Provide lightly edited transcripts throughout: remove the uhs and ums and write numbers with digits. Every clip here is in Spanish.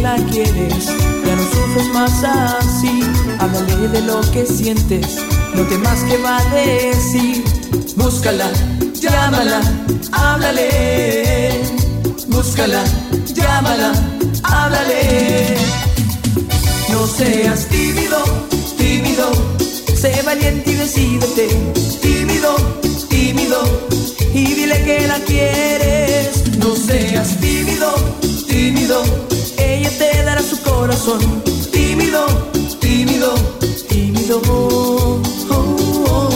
la quieres, ya no sufres más así. Háblale de lo que sientes, no temas que va a decir. Búscala, llámala, háblale. Búscala, llámala, háblale. No seas tímido, tímido, sé valiente y decídete. Tímido, tímido, y dile que la quieres. No seas tímido, tímido, ella te dará su corazón. Tímido, tímido, tímido. Oh, oh, oh.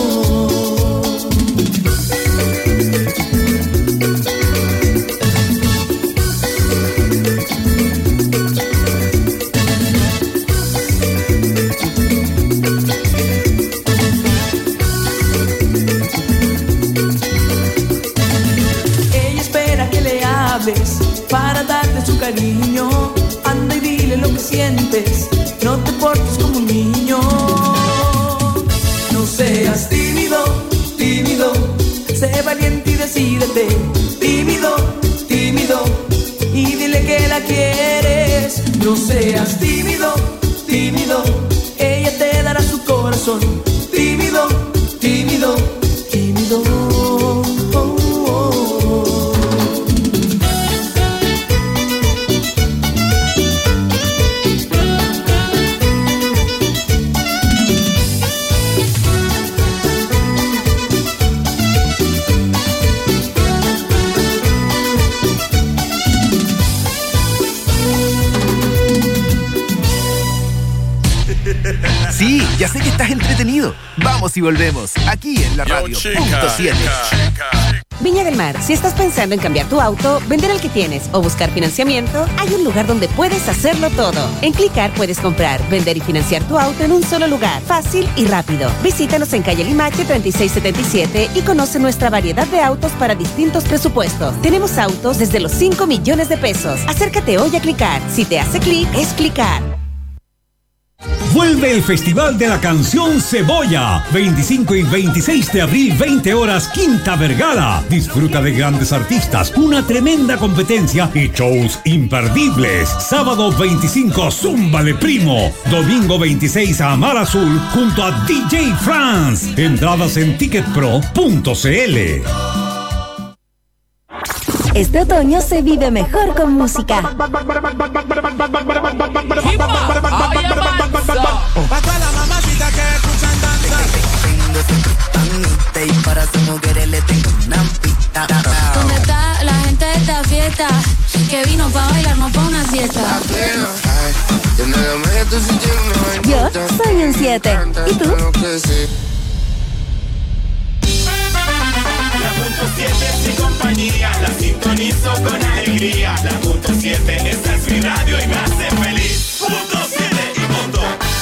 Para darte su cariño, anda y dile lo que sientes, no te portes como un niño. No seas tímido, tímido, sé valiente y decídete. Tímido, tímido, y dile que la quieres. No seas tímido, tímido, ella te dará su corazón. Tímido, tímido, tímido. Sí, ya sé que estás entretenido. Vamos y volvemos, aquí en la radio. Punto 7. Viña del Mar, si estás pensando en cambiar tu auto, vender el que tienes o buscar financiamiento, hay un lugar donde puedes hacerlo todo. En Clicar puedes comprar, vender y financiar tu auto en un solo lugar, fácil y rápido. Visítanos en calle Limache 3677 y conoce nuestra variedad de autos para distintos presupuestos. Tenemos autos desde los 5 millones de pesos. Acércate hoy a Clicar. Si te hace clic, es Clicar. Vuelve el Festival de la Canción Cebolla, 25 y 26 de abril, 20 horas, Quinta Vergara. Disfruta de grandes artistas, una tremenda competencia y shows imperdibles. Sábado 25, Zúmbale Primo. Domingo 26, Amar Azul, junto a DJ France. Entradas en ticketpro.cl. Este otoño se vive mejor con música. Pa' todas las mamacitas que escuchan danzar. Y para sus mujeres le tengo una pista. ¿Dónde está la gente de esta fiesta? Que vino pa' bailar, no pa' una siesta. Yo soy un 7. ¿Y tú? La punto 7 es mi compañía, la sintonizo con alegría. La punto 7, esta es mi radio y me hace feliz. Punto 7 y punto.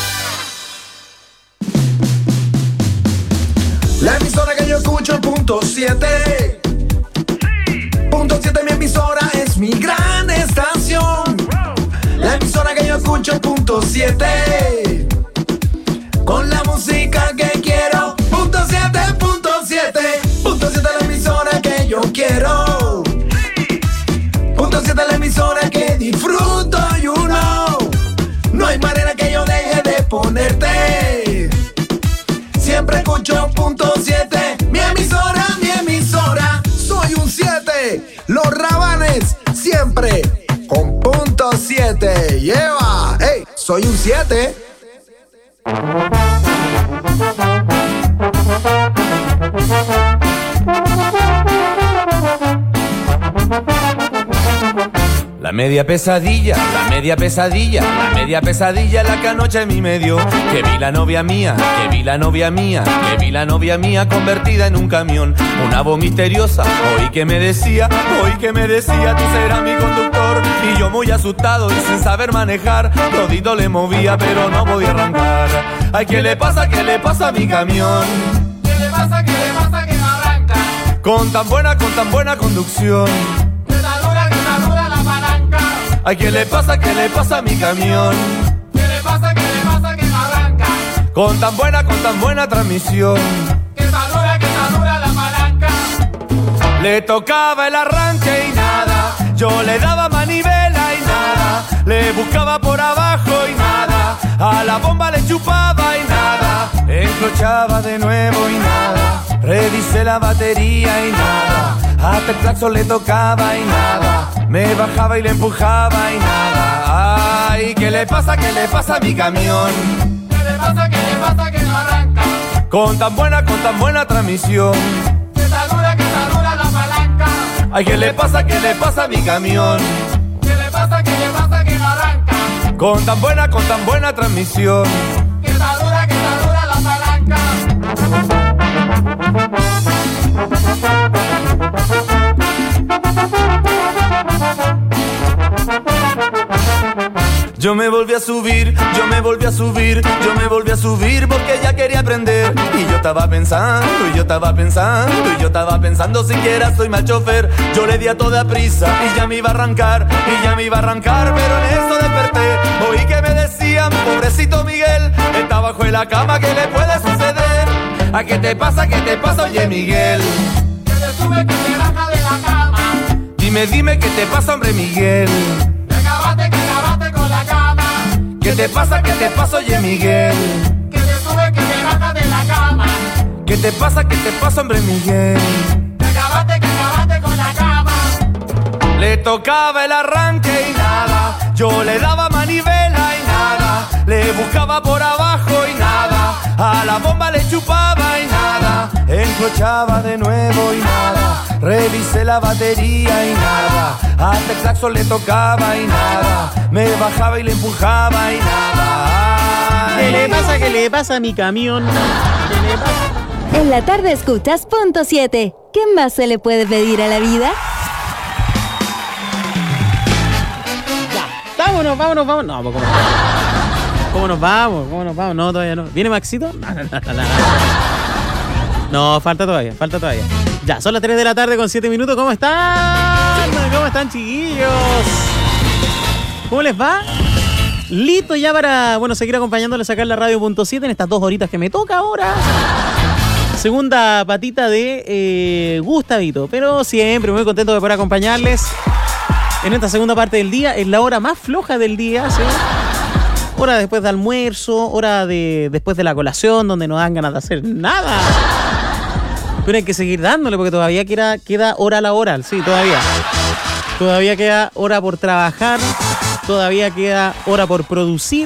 La emisora que yo escucho, punto 7. Punto 7, mi emisora es mi gran estación. La emisora que yo escucho, punto 7. Con la música que quiero, punto 7, punto 7. Punto 7, la emisora que yo quiero. Punto 7, la emisora que disfruto, you know. No hay manera que yo deje de ponerte. Siempre escucho punto 7. Mi emisora, mi emisora. Soy un 7. Los Rabanes, siempre con punto 7. Lleva, hey, soy un 7. La media pesadilla, la media pesadilla, la media pesadilla la que anoche en mi medio. Que vi la novia mía, que vi la novia mía, que vi la novia mía convertida en un camión. Una voz misteriosa, oí que me decía, tú serás mi conductor. Y yo muy asustado y sin saber manejar, todito le movía pero no podía arrancar. Ay, ¿qué le pasa a mi camión? ¿Qué le pasa que no arranca? Con tan buena conducción. Ay, ¿qué le pasa a mi camión? ¿Qué le pasa que no arranca? Con tan buena transmisión. Que saluda la palanca. Le tocaba el arranque y nada, yo le daba manivela y nada. le buscaba por abajo y nada, a la bomba le chupaba y nada, encrochaba de nuevo y nada, revisé la batería y nada, hasta el claxon le tocaba y nada, me bajaba y le empujaba y nada. Ay, ¿qué le pasa a mi camión? ¿Qué le pasa que no arranca? Con tan buena transmisión. Que está dura la palanca. Ay, ¿qué le pasa a mi camión? ¿Qué le pasa que no arranca? Con tan buena transmisión. Que está dura la palanca. Yo me volví a subir porque ella quería aprender. Y yo estaba pensando siquiera soy mal chofer. Yo le di a toda prisa y ya me iba a arrancar, pero en eso desperté. Oí que me decían, pobrecito Miguel, está bajo en la cama, ¿qué le puede suceder? ¿A qué te pasa, oye Miguel? Que te sube, que te baja de la cama. Dime, ¿qué te pasa, hombre Miguel? Que acabaste con la cama. ¿Qué te pasa, oye Miguel? Que te sube, que te baja de la cama. ¿Qué te pasa, hombre Miguel? Que acabaste con la cama. Le tocaba el arranque y nada, yo le daba manivela y nada, le buscaba por abajo y nada, a la bomba le chupaba y nada, encrochaba de nuevo y nada, revisé la batería y nada, hasta el claxon le tocaba y nada, me bajaba y le empujaba y nada. Ay. ¿Qué le pasa a mi camión? ¿Qué le pasa? En la tarde escuchas Punto 7. ¿Qué más se le puede pedir a la vida? Vámonos. No, ¿cómo nos vamos? No, todavía no. ¿Viene Maxito? No, falta todavía. Ya, son las 3 de la tarde con 7 minutos. ¿Cómo están? ¿Cómo están, chiquillos? ¿Cómo les va? Listo ya para, seguir acompañándoles acá en la radio Punto 7 en estas 2 horitas que me toca ahora. Segunda patita de Gustavito, pero siempre muy contento de poder acompañarles en esta segunda parte del día. Es la hora más floja del día, ¿sí? Hora después de almuerzo, hora después de la colación, donde no dan ganas de hacer nada. Pero hay que seguir dándole porque todavía queda hora laboral, sí, todavía. Todavía queda hora por trabajar, todavía queda hora por producir,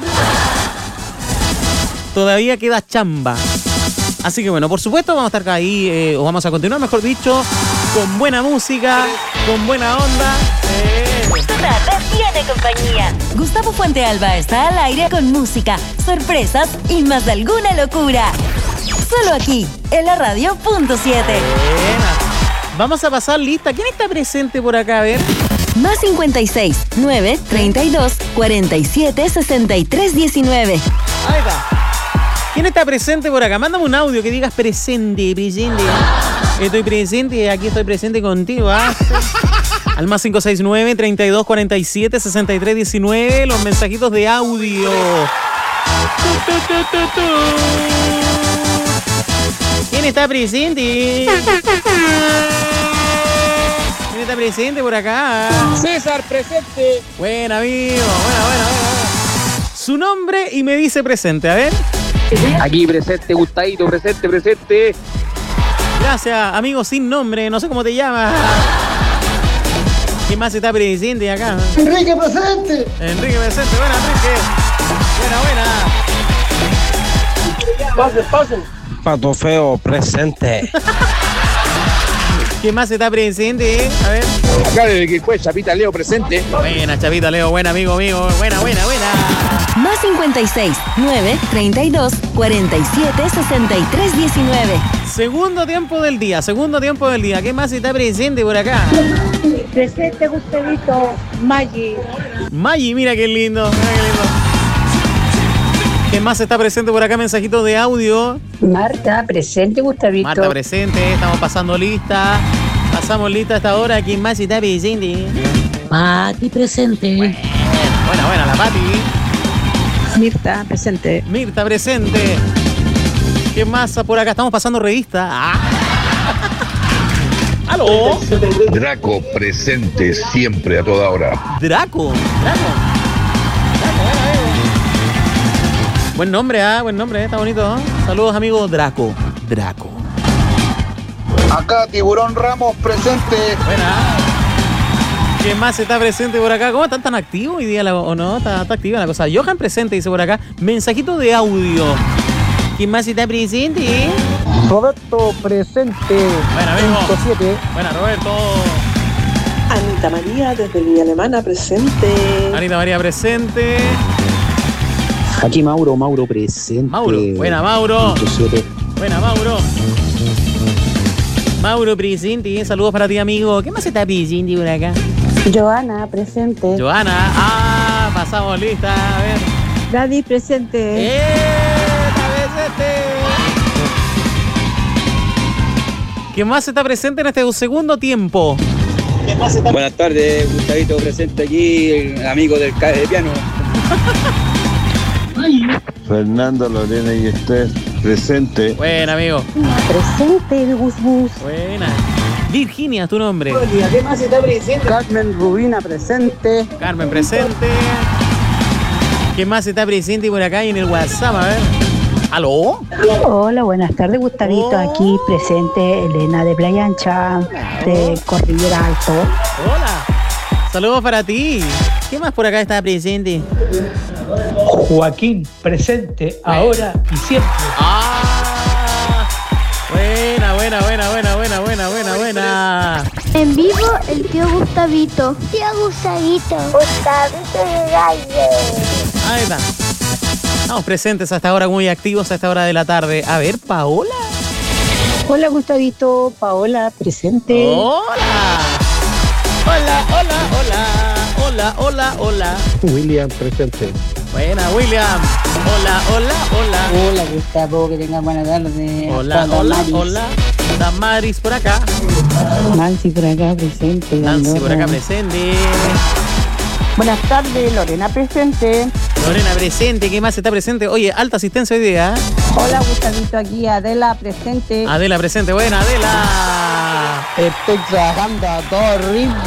todavía queda chamba. Así que por supuesto vamos a estar ahí, o vamos a continuar, mejor dicho, con buena música, con buena onda. Nada tiene compañía. Gustavo Fuentealba está al aire con música, sorpresas y más de alguna locura. Solo aquí, en la radio Punto 7. Vamos a pasar lista. ¿Quién está presente por acá? A ver. Más 56 9 32 47 63 19. Ahí está. ¿Quién está presente por acá? Mándame un audio que digas presente. Estoy presente, aquí estoy presente contigo. Al más 569 32 47 63 19. Los mensajitos de audio. ¿Quién está presente? ¿Quién está presente por acá? César, presente. Buena, amigo. Buena. Su nombre y me dice presente. A ver. Aquí presente, Gustavito, presente. Gracias, amigo sin nombre. No sé cómo te llamas. ¿Quién más está presente acá? Enrique, presente. Buena, Enrique. Buena. Pasen. Pato Feo, presente. ¿Quién más está presente? A ver. Acá desde que fue Chapita Leo, presente. Buena, Chapita Leo, buen amigo mío. Buena. Más 56 9 32 47 63 19. Segundo tiempo del día. ¿Quién más está presente por acá? Presente, Gustavito. Maggi, mira qué lindo. ¿Quién más está presente por acá? Mensajito de audio. Marta, presente, Gustavito. Marta, presente. Estamos pasando lista. Pasamos lista hasta ahora. ¿Quién más está presente? Pati, presente. Buena, la Pati. Mirta, presente. ¿Quién más por acá? Estamos pasando revista. ¿Aló? Draco, presente siempre, a toda hora. Draco. Buen nombre, está bonito. Saludos, amigo Draco. Acá Tiburón Ramos presente. Buena. ¿Quién más está presente por acá? ¿Cómo están tan activos hoy día o no? Está activa la cosa. Johan presente, dice por acá. Mensajito de audio. ¿Quién más está presente? Roberto presente. Buena, amigo. 107. Buena, Roberto. Anita María desde Villa Alemana presente. Anita María presente. Aquí Mauro presente. Mauro, buena Mauro. 107. Buena Mauro. Mauro presente, saludos para ti, amigo. ¿Qué más está presente por acá? Joana presente. Joana, pasamos lista, a ver. Daddy presente. ¿Quién más está presente en este segundo tiempo? Buenas tardes, Gustavito presente aquí, el amigo del CAE de piano. Fernando, Lorena y Esther presente. Buena, amigo. Presente, Gus. Buena. Virginia, tu nombre. ¿Qué más está presente? Carmen Rubina presente. Carmen presente. ¿Quién más está presente por acá y en el WhatsApp? A ver. ¿Aló? Hola, buenas tardes, Gustavito. Aquí presente Elena de Playa Ancha, de Cordillera Alto. Hola. Saludos para ti. ¿Qué más por acá está presente? Joaquín presente, ahora y siempre. Buena. En vivo el tío Gustavito. Gustavito de Galle. Ahí está. Estamos presentes a esta hora, muy activos a esta hora de la tarde. A ver, Paola. Hola, Gustavito. Paola presente. Hola. William presente. Buena, William. Hola. Hola, Gustavo, que tengas buena tarde. Hola. Damaris por acá. Nancy por acá presente. Buenas tardes, Lorena presente. ¿Qué más está presente? Oye, alta asistencia hoy día. Hola, Gustavito, aquí Adela presente. Adela presente, buena Adela. Estoy trabajando a todo ritmo.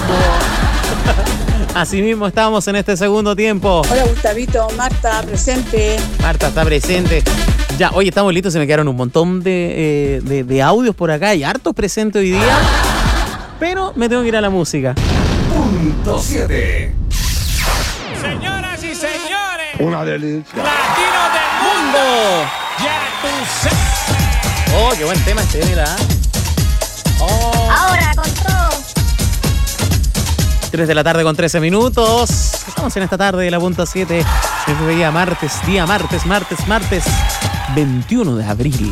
Así mismo estamos en este segundo tiempo. Hola, Gustavito, Marta presente. Marta está presente. Ya, oye, estamos listos, se me quedaron un montón de audios por acá y hartos presentes hoy día. Pero me tengo que ir a la música. Punto 7. Señoras y señores, Una delicia. latinos del mundo, ya tú sabes. Oh, qué buen tema este, mira. Oh. Ahora con todo. 3 de la tarde con 13 minutos. Estamos en esta tarde de la punta 7. Día martes, 21 de abril.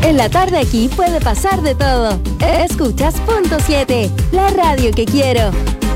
En la tarde aquí puede pasar de todo. Escuchas Punto 7, la radio que quiero.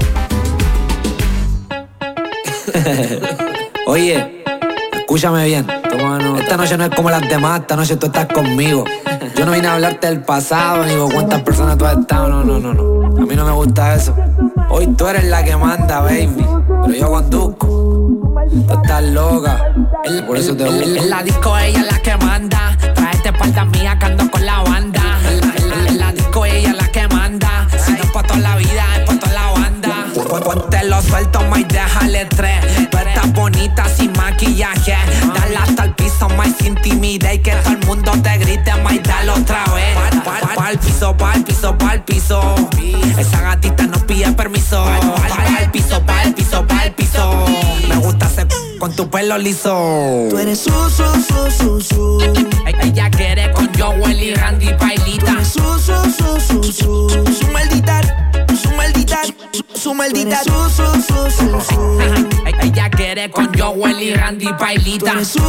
Oye, escúchame bien. Esta noche no es como las demás, esta noche tú estás conmigo. Yo no vine a hablarte del pasado, ni con cuántas personas tú has estado, no. A mí no me gusta eso. Hoy tú eres la que manda, baby, pero yo conduzco. Tú estás loca, por eso te gusta. En la disco ella es la que manda. Trae esta espalda mía que ando con la banda. En la disco ella es la que manda. Si no es pa' toda la vida, es pa' toda la banda. Ponte los sueltos, más y déjale tres. Tú estás bonita sin maquillaje. Dale hasta el piso, más sin timidez. Y que todo el mundo te grite, más y dale otra vez. Pa'l piso, pa'l piso, pa'l piso. Esa gatita no pide permiso. Pa'l piso, pa'l piso, pa'l piso. Me gusta hacer con tu pelo liso. Tú eres su. Ella quiere con Joel y Randy Pailita. Su maldita. Ella quiere con Joel y Randy Pailita. Su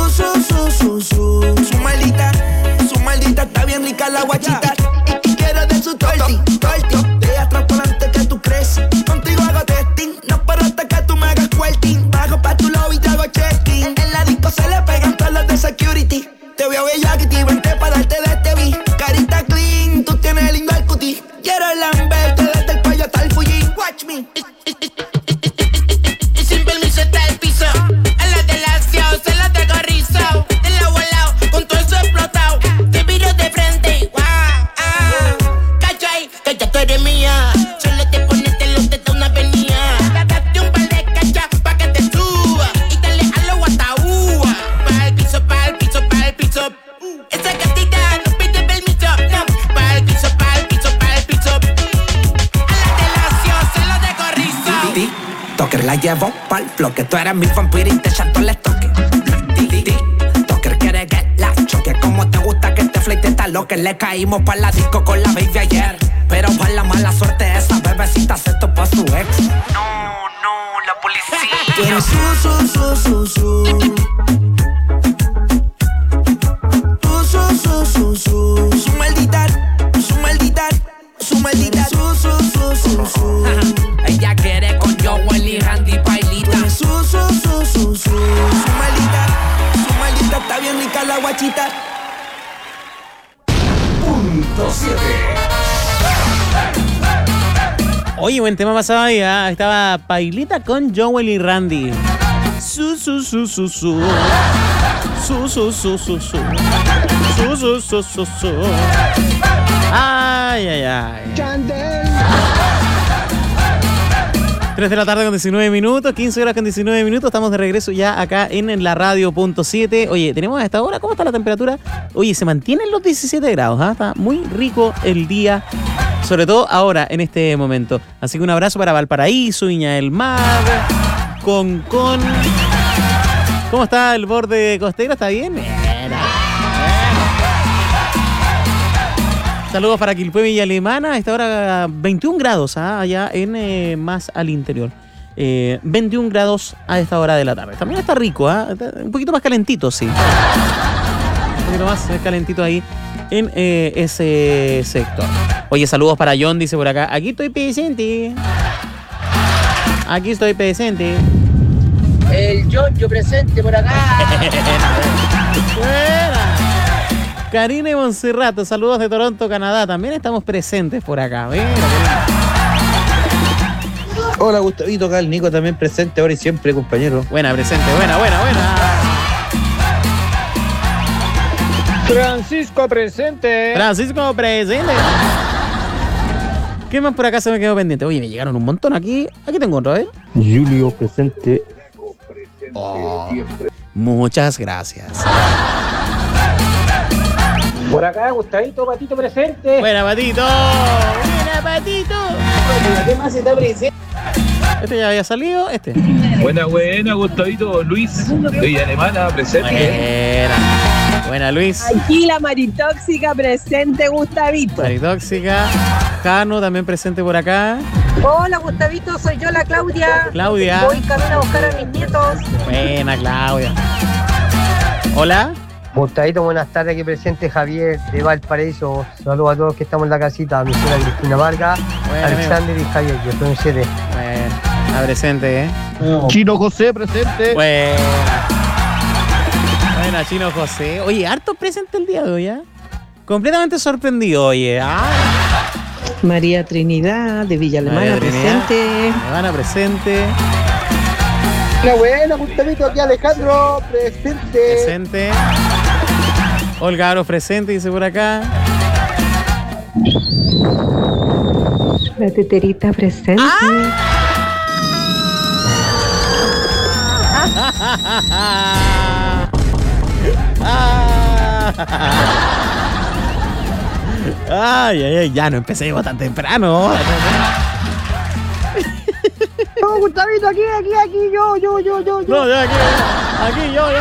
maldita, está bien rica la guachita. Y quiero de su torti. De atrás por delante que tú crees. Contigo hago testing, no paro hasta que tú me hagas quilting. Bajo pa' tu lobby y te hago checking. En la disco se le pegan todos los de security. Te veo bella que te vente para darte de este beat. Carita clean, tú tienes lindo el cutie. Quiero lamberte desde el cuello hasta el Fuji. Watch me. Y sin permiso está el piso. En la delación se la tengo rizado. De lado a lado, con todo eso explotado. Te miro de frente, cachai, que ya tú eres mía. Solo te ponete los dedos una avenida. Date un par de cachas pa' que te suba. Y dale a lo guataúa. Pa'l piso, pa'l piso, pa'l piso. Esa gatita no pide permiso, no. Pa'l piso, pa'l piso, pa'l piso. A la delación se lo dejo rizado. Toker la llevo pa'l bloque. Tú eres mi vampiro y te chato les toque. Toker quiere que la choque. Como te gusta que te fleite esta loca. Le caímos pa' la disco con la baby ayer. Pero por la mala suerte esa bebecita se topó a su ex. No, la policía. Tú eres su. Su maldita. Ella quiere con Joel y Randy Pailita. Su maldita, está bien rica la guachita. Punto 7. Oye, buen tema pasado ahí, ¿eh? Estaba Pailita con Joel y Randy. Su. Ay. 3 de la tarde con 19 minutos, 15 horas con 19 minutos. Estamos de regreso ya acá en la radio Punto 7. Oye, tenemos a esta hora, ¿cómo está la temperatura? Oye, se mantienen los 17 grados, ¿eh? Está muy rico el día, sobre todo ahora, en este momento. Así que un abrazo para Valparaíso, Viña del Mar, Concón. ¿Cómo está el borde costero? ¿Está bien? Saludos para Quilpué, Villa Alemana. A esta hora 21 grados, allá en más al interior. 21 grados a esta hora de la tarde. También está rico, un poquito más calentito, sí. Un poquito más calentito ahí en ese sector. Oye, saludos para John, dice por acá. Aquí estoy presente. El Yoyo presente por acá. Buena. Karina y Monserrato, saludos de Toronto, Canadá. También estamos presentes por acá. Hola, Gustavito, acá el Nico también presente ahora y siempre, compañero. Buena, presente, buena. Francisco presente. ¿Qué más por acá se me quedó pendiente? Oye, me llegaron un montón aquí. Aquí tengo otro, Julio presente. Muchas gracias. Por acá, Gustavito, Patito presente. Buena, Patito. ¿Qué más está presente? Este ya había salido, este. Buena, Gustavito. Luis, de Villa Alemana, presente. Buena, Luis. Aquí la Maritóxica presente, Gustavito. Maritóxica. Jano también presente por acá. Hola, Gustavito, soy yo, la Claudia. Claudia. Voy camino a buscar a mis nietos. Buena, Claudia. Hola. Gustavito, buenas tardes, aquí presente Javier de Valparaíso. Saludos a todos que estamos en la casita. Mi señora Cristina Vargas, Bueno, Alexander y Javier, yo soy un 7. Bueno, presente, Chino José presente. Buena, Chino José. Oye, harto presente el día de hoy, ¿eh? Completamente sorprendido, oye. María Trinidad de Villa Alemana presente. Alemana presente. Buena, Gustavito, aquí Alejandro presente. Presente. Olga Aro presente, dice por acá. La teterita presente. Ay, ya no empecemos tan temprano. No, Gustavito, aquí, yo. No, ya, aquí, yo.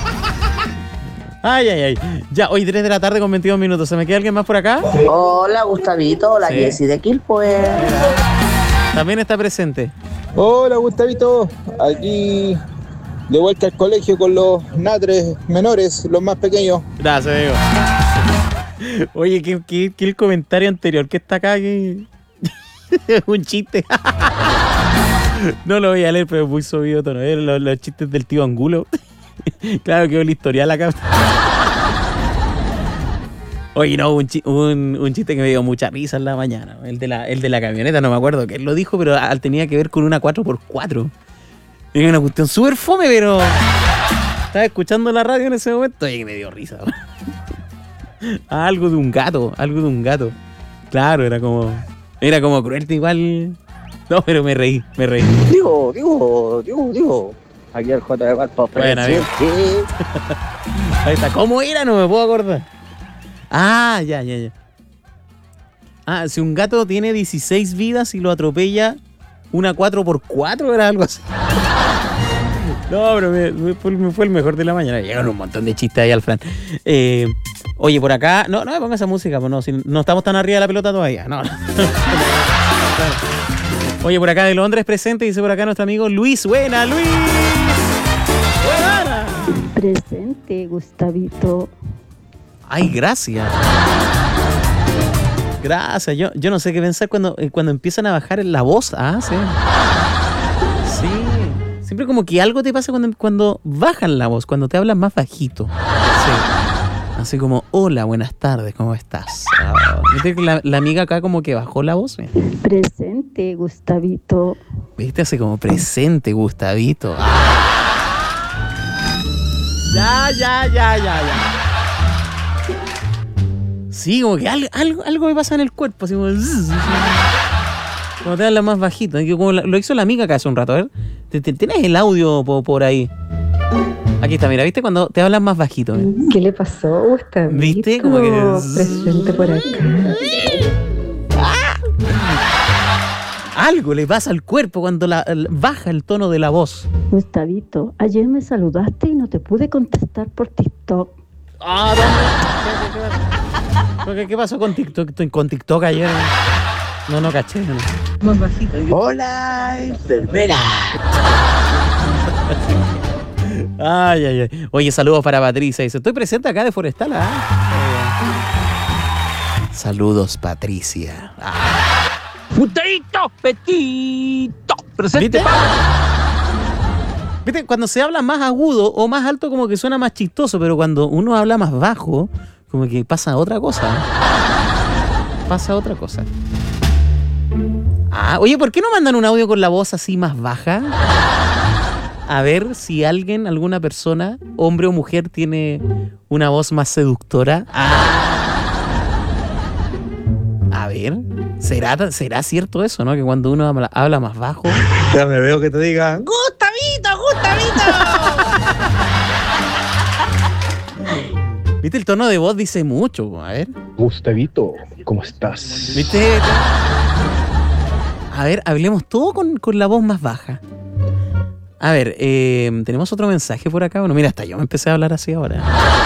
Ay. Ya, hoy 3 de la tarde con 22 minutos. ¿Se me queda alguien más por acá? Hola, Gustavito. Hola, Jessy de Quilpue. También está presente. Hola, Gustavito. Aquí de vuelta al colegio con los natres menores, los más pequeños. Gracias, amigo. Oye, ¿qué el comentario anterior que está acá? Es un chiste. No lo voy a leer, pero es muy subido tono. Los chistes del tío Angulo. Claro que el historial acá. Oye, no, un chiste que me dio mucha risa en la mañana. El de la camioneta, no me acuerdo que él lo dijo, pero tenía que ver con una 4x4. Era una cuestión súper fome, pero estaba escuchando la radio en ese momento y me dio risa. Algo de un gato. Claro, era como cruel igual. No, pero me reí. Digo. Aquí el J de Valpo presente. Ahí está. ¿Cómo era? No me puedo acordar. Ah, ya. Si un gato tiene 16 vidas y lo atropella una 4x4, era algo así. No, pero me fue el mejor de la mañana. Llegaron un montón de chistes ahí al Fran. Oye, por acá... No me pongas esa música, pues no estamos tan arriba de la pelota todavía. No. Oye, por acá de Londres presente, dice por acá nuestro amigo Luis. Buena, Luis. Buena. Presente, Gustavito. Ay, gracias. Gracias. Yo no sé qué pensar cuando empiezan a bajar la voz. Sí. Sí. Siempre como que algo te pasa cuando bajan la voz, cuando te hablan más bajito. Sí. Así como, hola, buenas tardes, ¿cómo estás? ¿Viste que la amiga acá como que bajó la voz? Presente, Gustavito. ¿Viste? Así como, presente, Gustavito. Ya. Sí, como que algo me pasa en el cuerpo, así como... Cuando te hablan más bajito, como lo hizo la amiga acá hace un rato, a ver. ¿Tienes el audio por ahí? Aquí está, mira, ¿viste? Cuando te hablan más bajito. ¿Qué le pasó, Gustavito? ¿Viste? Como que... Presente por acá. Algo le pasa al cuerpo cuando baja el tono de la voz. Gustavito, ayer me saludaste y no te pude contestar por TikTok. ¿Dónde? ¿Qué pasó con TikTok? Con TikTok ayer. No caché. No. Más bajito. Hola, enfermera. Ay. Oye, saludos para Patricia. Dice, estoy presente acá de Forestal. Saludos, Patricia. Gustavito, petito, presente. ¿Viste? Cuando se habla más agudo o más alto como que suena más chistoso, pero cuando uno habla más bajo, como que pasa otra cosa. Oye, ¿por qué no mandan un audio con la voz así más baja? A ver si alguna persona, hombre o mujer, tiene una voz más seductora. A ver, ¿será cierto eso, no? Que cuando uno habla más bajo... Ya me veo que te digan... ¡Gustavito! ¿Viste? El tono de voz dice mucho. A ver. Gustavito, ¿cómo estás? ¿Viste? A ver, hablemos todo con la voz más baja. A ver, ¿tenemos otro mensaje por acá? Bueno, mira, hasta yo me empecé a hablar así ahora.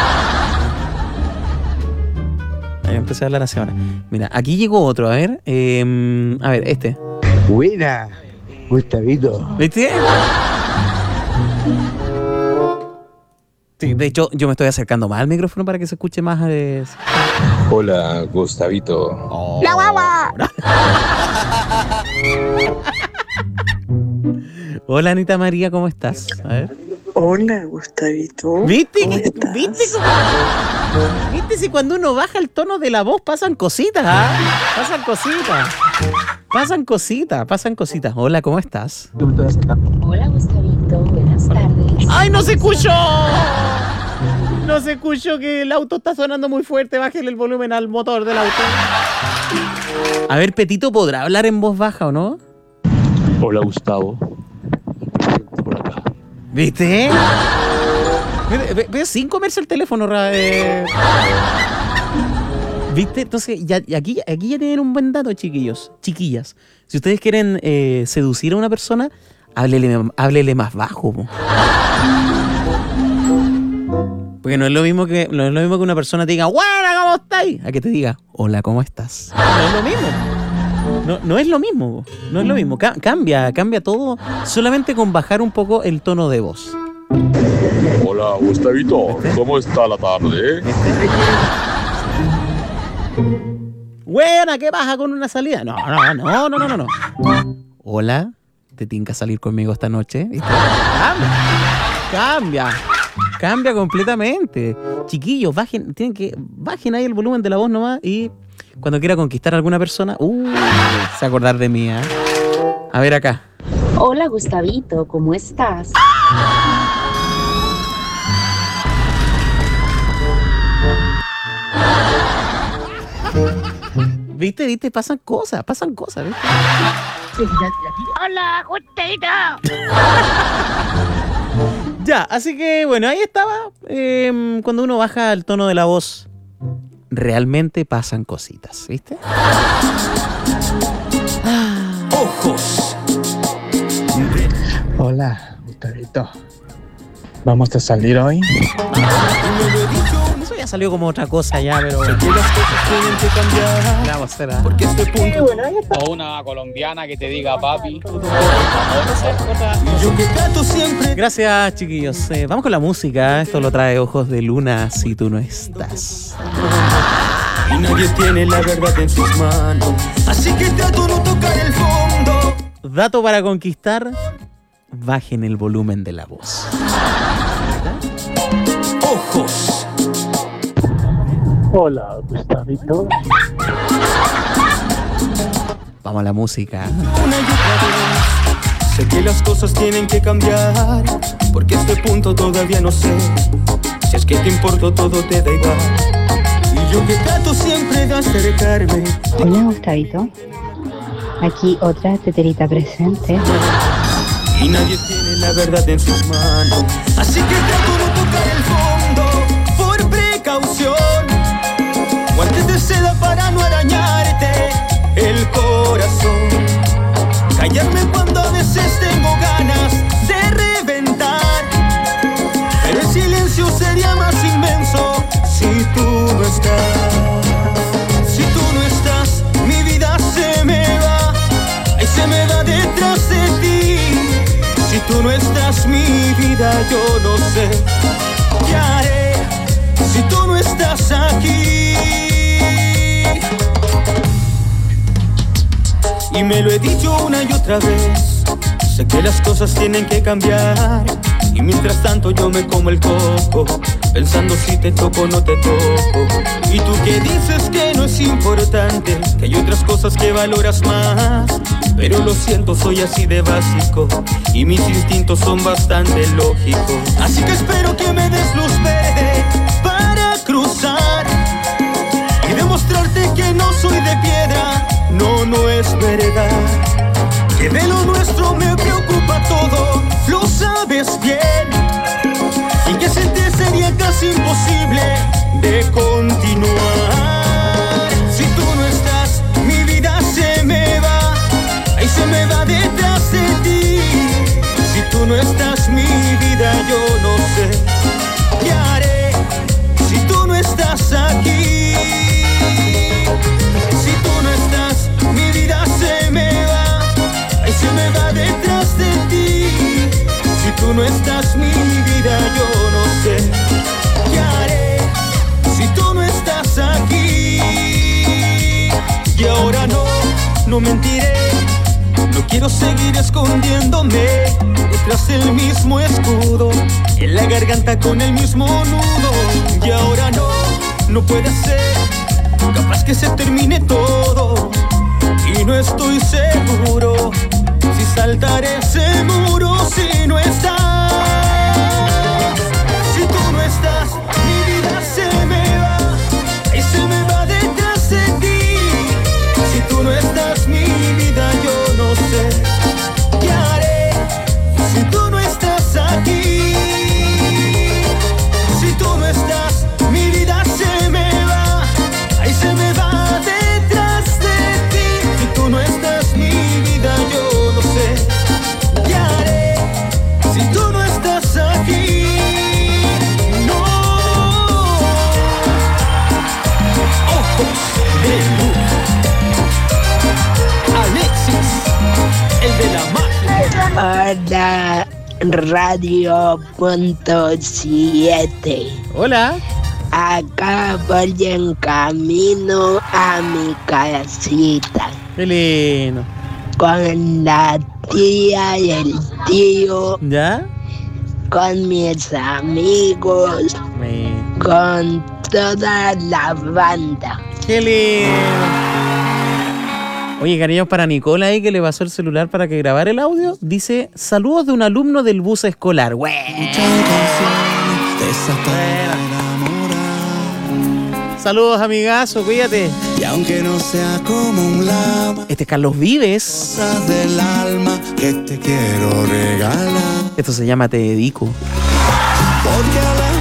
Mira, aquí llegó otro, a ver. A ver, este. Buena, Gustavito. ¿Viste? Sí, de hecho, yo me estoy acercando más al micrófono para que se escuche más. Hola, Gustavito. Oh. ¡La guagua! Hola, Anita María, ¿cómo estás? A ver. Hola, Gustavito. ¿Viste si cuando uno baja el tono de la voz pasan cositas? ¿Ah? Pasan cositas. Hola, ¿cómo estás? Hola, Gustavito. Buenas tardes. ¡Ay, no se escuchó! No se escuchó, que el auto está sonando muy fuerte. Bájale el volumen al motor del auto. A ver, Petito, ¿podrá hablar en voz baja o no? Hola, Gustavo. ¿Viste? Ve sin comerse el teléfono. ¿Viste? Entonces, aquí ya tienen un buen dato, chiquillas. Si ustedes quieren seducir a una persona, háblele más bajo. Porque no es lo mismo que una persona te diga, ¡buena, ¿cómo estáis? A que te diga, hola, ¿cómo estás? No es lo mismo. No es lo mismo. No es lo mismo. Cambia todo solamente con bajar un poco el tono de voz. Hola, Gustavito. ¿Cómo está la tarde? Buena, ¿qué pasa con una salida? No. Hola, ¿te tinca salir conmigo esta noche? ¿Viste? Cambia completamente. Chiquillos, bajen ahí el volumen de la voz nomás y cuando quiera conquistar a alguna persona, se acordar de mí, ¿eh? A ver acá. Hola, Gustavito, ¿cómo estás? ¿Viste? Pasan cosas, ¿viste? Hola, Gustavito. Ya, así que bueno, ahí estaba. Cuando uno baja el tono de la voz, realmente pasan cositas, ¿viste? ¡Ojos! Hola, Gustavito. ¿Vamos a salir hoy? Eso ya salió como otra cosa ya, pero bueno. Vamos a hacer, Porque este punto... O una colombiana que te diga papi. Gracias, chiquillos. Vamos con la música. Esto lo trae Ojos de Luna, Si Tú No Estás. Y nadie tiene la verdad en sus manos, así que trato no tocar el fondo. Dato para conquistar: bajen el volumen de la voz. Ojos. Hola, Gustavito. Vamos a la música. Una y otra vez sé que las cosas tienen que cambiar, porque a este punto todavía no sé si es que te importo, todo te da igual. Y yo que trato siempre de acercarme. Hola, Gustavito. Aquí otra teterita presente. Y nadie tiene la verdad en sus manos, así que trato no tocar el fondo por precaución. Guantes de seda para no arañarte el corazón. Callarme cuando a veces tengo ganas de reventar, pero el silencio sería más inmenso si tú no estás. Si tú no estás, mi vida se me va, y se me va detrás de ti. Si tú no estás, mi vida, yo no sé qué haré si tú no estás aquí. Y me lo he dicho una y otra vez, sé que las cosas tienen que cambiar, y mientras tanto yo me como el coco, pensando si te toco o no te toco. Y tú que dices que no es importante, que hay otras cosas que valoras más, pero lo siento, soy así de básico, y mis instintos son bastante lógicos. Así que espero que me des luz verde para cruzar y demostrarte que no soy de piedra, no es verdad. Que de lo nuestro me preocupa todo, lo sabes bien, y que sin ti sería casi imposible de continuar. Si tú no estás, mi vida se me va, y se me va detrás de ti. Si tú no estás, mi vida, yo no sé pero seguiré escondiéndome detrás del mismo escudo, en la garganta con el mismo nudo. Y ahora no puede ser, capaz que se termine todo, y no estoy seguro si saltaré ese muro si no estás. Si tú no estás, mi vida se me va, y se me va detrás de ti. Si tú no estás, mi vida, yo no sé qué haré. Si tú no estás aquí, si tú no estás, mi vida se me va, ahí se me va detrás de ti. Si tú no estás, mi vida, yo no sé qué haré. Si tú no estás aquí, no. Ojos de luz, Alexis, el de la magia. Hola, Radio.7. Hola. Acá voy en camino a mi casita. Qué lindo. Con la tía y el tío. ¿Ya? Con mis amigos. Con toda la banda. Qué lindo. Oye, cariños, para Nicola ahí que le pasó el celular para que grabara el audio, dice: saludos de un alumno del bus escolar. Saludos, amigazo, cuídate. Y aunque no sea como un lama, este es Carlos Vives. Cosas del alma que te quiero regalar. Esto se llama Te Dedico. Porque a las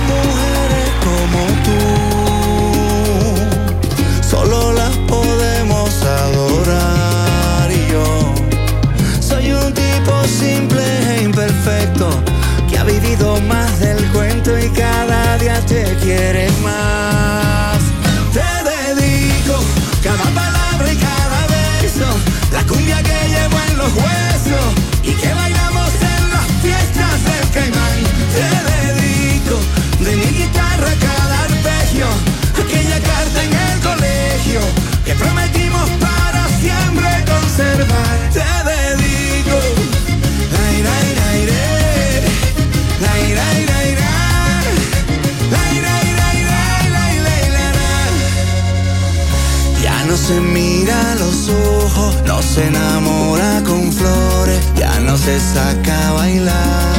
mujeres como tú solo las podemos adorar. Y yo soy un tipo simple e imperfecto que ha vivido más del cuento y cada día te quiere más. Te dedico cada palabra y cada beso, la cumbia que llevo en los huesos y que bailamos en las fiestas del Caimán. Te dedico de mi guitarra cada arpegio, aquella carta en el colegio que prometimos para siempre conservar. Te dedico ya no se mira a los ojos, no se enamora con flores, ya no se saca a bailar.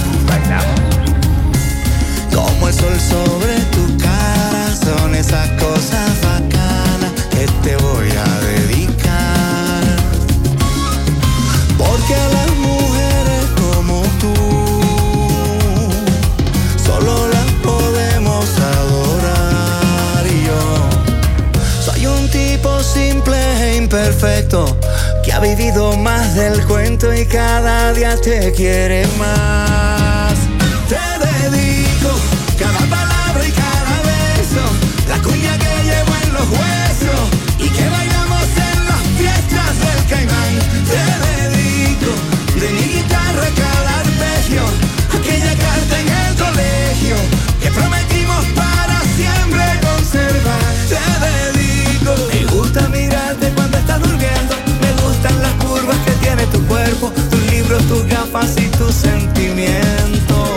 Como el sol sobre tu cara, son esas cosas bacanas que te voy a dedicar. Porque a las mujeres como tú solo las podemos adorar. Y yo soy un tipo simple e imperfecto que ha vivido más del cuento y cada día te quiere más. Te dedico cada palabra y cada beso, la cuña que llevo en los huesos y que bailamos en las fiestas del Caimán. Te dedico de mi guitarra cada arpegio, aquella carta en el colegio que prometimos para siempre conservar. Te dedico. Me gusta mirarte cuando estás durmiendo, me gustan las curvas que tiene tu cuerpo, tus libros, tus gafas y tus sentimientos.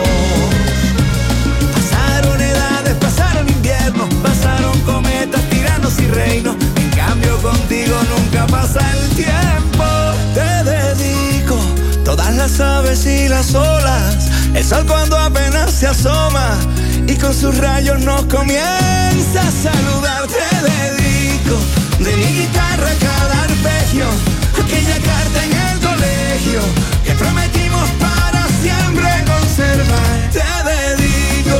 Pasaron edades, pasaron inviernos, pasaron cometas, tiranos y reinos. En cambio contigo nunca pasa el tiempo. Te dedico todas las aves y las olas, el sol cuando apenas se asoma y con sus rayos nos comienza a saludar. Te dedico de mi guitarra cada arpegio, aquella carta en el colegio que prometimos para siempre conservar. Te dedico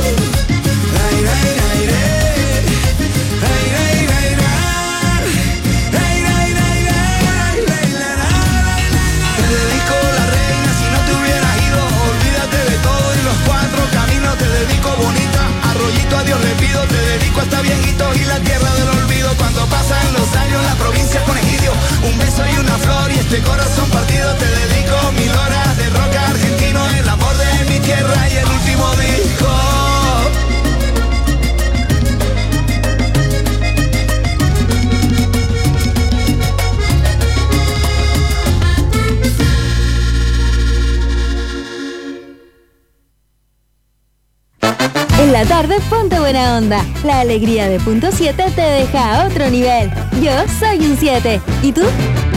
te dedico la reina, si no te hubieras ido, olvídate de todo y los cuatro caminos. Te dedico bonita, arroyito a Dios le pido. Te dedico hasta viejitos y la tierra del olvido. Cuando pasan los años, la provincia con egidio, un beso y una flor y este corazón partido. Te dedico 1000 horas de rock argentino, el amor de mi tierra y el último disco. En la tarde ponte buena onda. La alegría de punto 7 te deja a otro nivel. Yo soy un 7. ¿Y tú?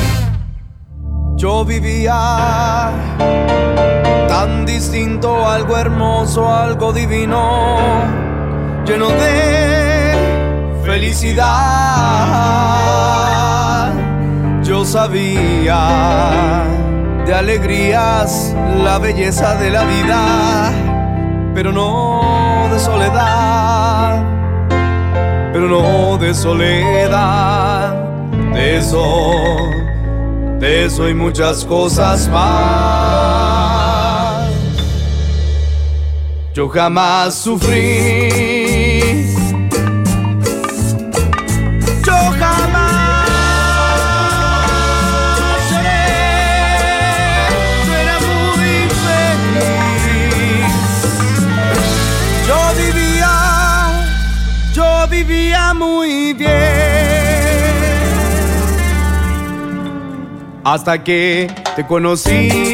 Yo vivía tan distinto, algo hermoso, algo divino, lleno de felicidad. Yo sabía de alegrías la belleza de la vida, pero no de soledad, pero no de soledad, de eso y muchas cosas más. Yo jamás sufrí, yo jamás lloré, yo era muy feliz. Yo vivía muy bien. Hasta que te conocí,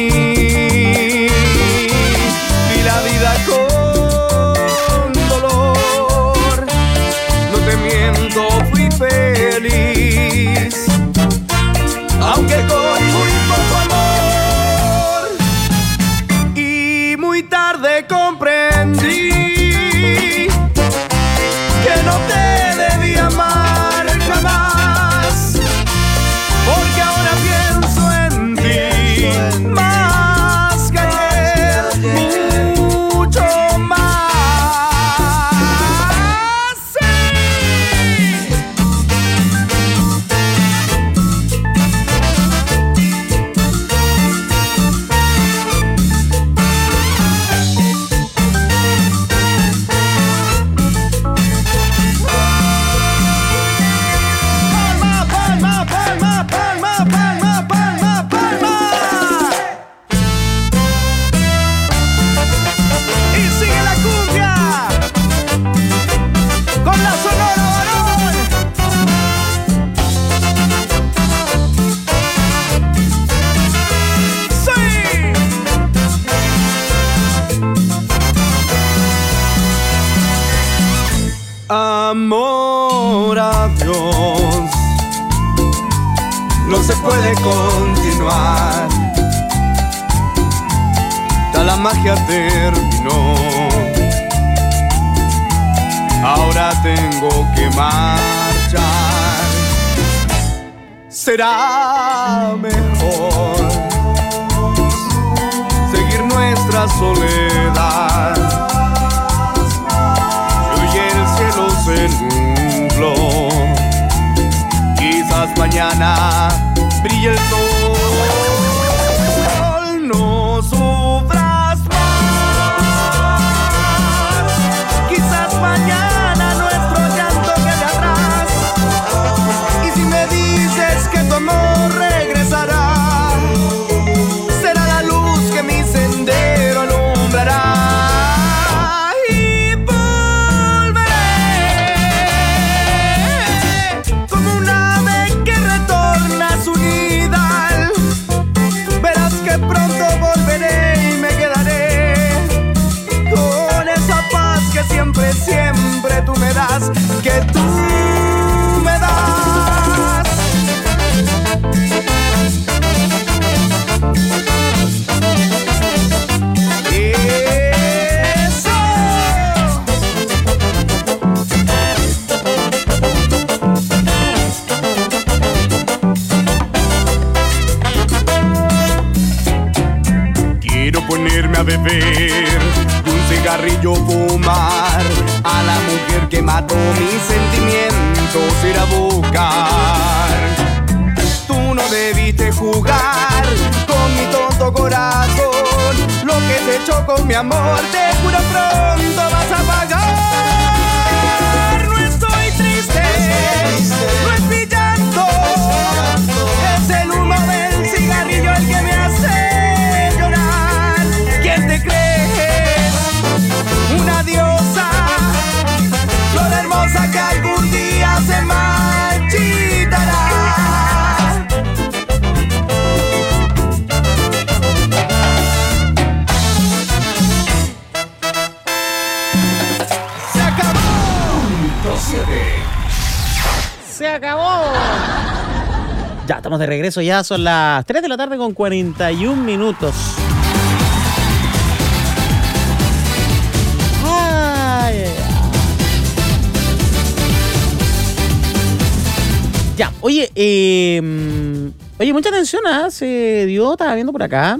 vi la vida con dolor. No te miento, fui feliz, aunque con muy poco amor. Y muy tarde comprendí que no te debí amar jamás, porque ahora pienso en ti más que ayer, mucho más. Sí. Amor a Dios, no se puede continuar, ya la magia terminó, ahora tengo que marchar. Será mejor seguir nuestra soledad. Se nubló, quizás mañana brille el sol. No sufras más, quizás mañana nuestro llanto quede atrás. Y si me dices que tu amor regresará, será la luz que mi sendero alumbrará. Pronto volveré y me quedaré con esa paz que siempre, siempre tú me das, que tú me das. Ponerme a beber, un cigarrillo fumar, a la mujer que mató mis sentimientos ir a buscar. Tú no debiste jugar con mi tonto corazón, lo que te echó con mi amor, te juro pronto vas a pagar. No estoy triste, no es mi llanto, es el humo del cigarrillo el que me hace llorar. ¿Quién te crees? Una diosa, flor hermosa que algún día se marchitará. ¡Se acabó! Ya, estamos de regreso, ya son las 3 de la tarde con 41 minutos. Ay, ya, oye, mucha atención, se dio, estaba viendo por acá.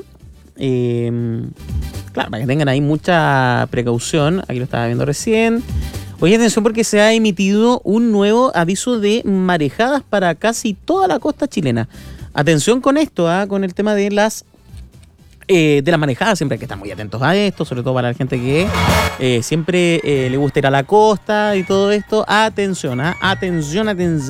Claro, para que tengan ahí mucha precaución, aquí lo estaba viendo recién. Oye, atención porque se ha emitido un nuevo aviso de marejadas para casi toda la costa chilena. Atención con esto, con el tema de las marejadas, siempre hay que estar muy atentos a esto, sobre todo para la gente que siempre le gusta ir a la costa y todo esto. Atención, atención.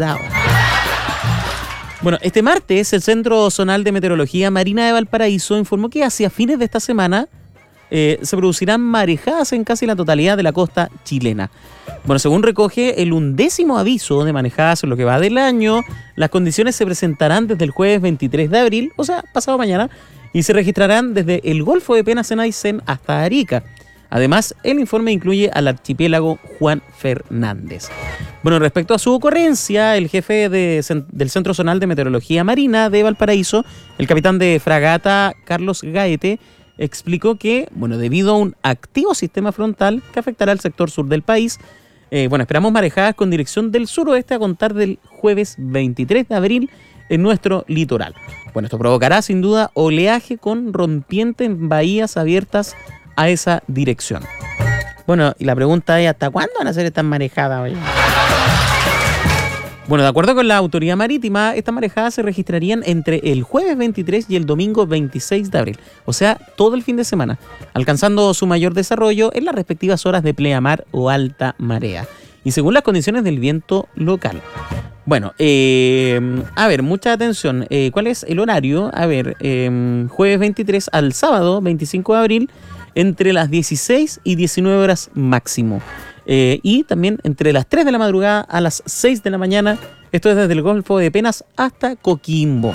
Bueno, este martes el Centro Zonal de Meteorología Marina de Valparaíso informó que hacia fines de esta semana se producirán marejadas en casi la totalidad de la costa chilena. Bueno, según recoge el 11º aviso de marejadas en lo que va del año, las condiciones se presentarán desde el jueves 23 de abril, o sea, pasado mañana, y se registrarán desde el Golfo de Penas en Aysén hasta Arica. Además, el informe incluye al archipiélago Juan Fernández. Bueno, respecto a su ocurrencia, el jefe del Centro Zonal de Meteorología Marina de Valparaíso, el capitán de fragata Carlos Gaete, explicó que, bueno, debido a un activo sistema frontal que afectará al sector sur del país, esperamos marejadas con dirección del suroeste a contar del jueves 23 de abril en nuestro litoral. Bueno, esto provocará sin duda oleaje con rompiente en bahías abiertas a esa dirección. Bueno, y la pregunta es, ¿hasta cuándo van a ser estas marejadas hoy? Bueno, de acuerdo con la autoridad marítima, estas marejadas se registrarían entre el jueves 23 y el domingo 26 de abril, o sea, todo el fin de semana, alcanzando su mayor desarrollo en las respectivas horas de pleamar o alta marea, y según las condiciones del viento local. Bueno, mucha atención. ¿Cuál es el horario? Jueves 23 al sábado 25 de abril, entre las 16 y 19 horas máximo. Y también entre las 3 de la madrugada a las 6 de la mañana. Esto es desde el Golfo de Penas hasta Coquimbo.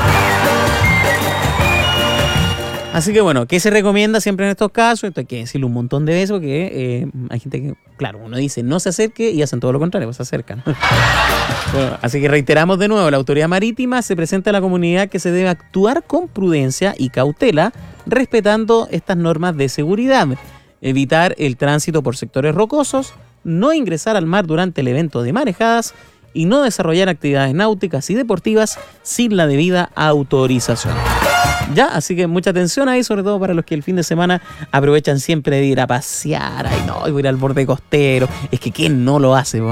Así que bueno, ¿qué se recomienda siempre en estos casos? Esto hay que decirlo un montón de veces porque hay gente que, claro, uno dice no se acerque y hacen todo lo contrario, pues se acercan. Bueno, así que reiteramos de nuevo, la autoridad marítima se presenta a la comunidad que se debe actuar con prudencia y cautela, respetando estas normas de seguridad. Evitar el tránsito por sectores rocosos, no ingresar al mar durante el evento de marejadas y no desarrollar actividades náuticas y deportivas sin la debida autorización. Ya, así que mucha atención ahí, sobre todo para los que el fin de semana aprovechan siempre de ir a pasear. Ay, no, voy a ir al borde costero. Es que ¿quién no lo hace?